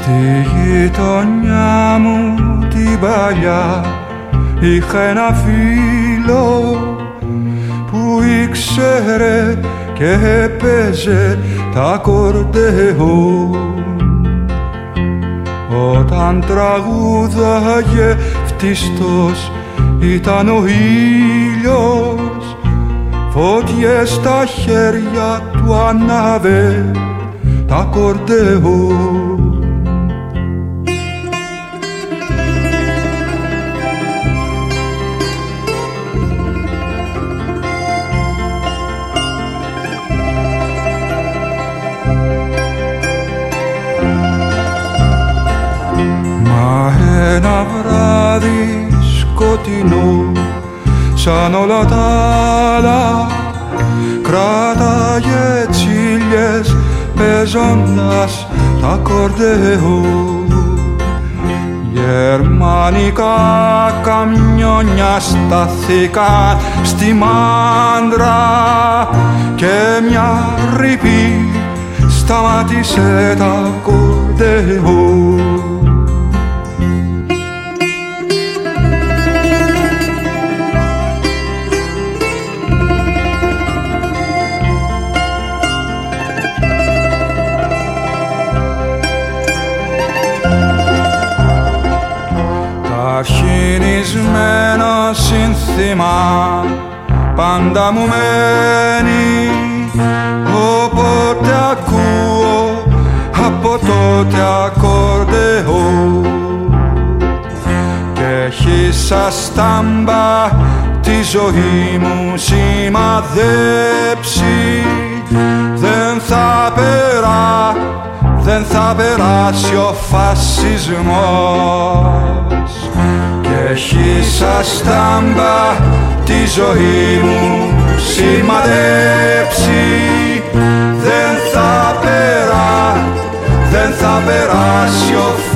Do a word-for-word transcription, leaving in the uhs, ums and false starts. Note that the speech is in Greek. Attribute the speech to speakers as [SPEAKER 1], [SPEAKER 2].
[SPEAKER 1] Στη γειτονιά μου την παλιά είχα ένα φίλο που ήξερε και έπαιζε τα ακορντεόν. Όταν τραγούδαγε φτιστός ήταν ο ήλιος, φώτιες στα χέρια του ανάβε τα ακορντεόν. Ένα βράδυ σκοτεινό σαν όλα τα άλλα κράταγε τσίλιες παίζοντας τα ακορντεόν. Γερμανικά καμιόνια στάθηκαν στη Μάντρα και μια ρήπη σταμάτησε τα ακορντεόν. Αρχινισμένο σύνθημα πάντα μου μένει, όποτε ακούω από τότε ακορντεόν. Και έχει σαν στάμπα τη ζωή μου σημαδέψει. Δεν θα περά, δεν θα περάσει ο φασισμός. Και έχει σαν στάμπα τη ζωή μου σημαδέψει. Δεν θα περά, δεν θα περάσει ο φασισμός.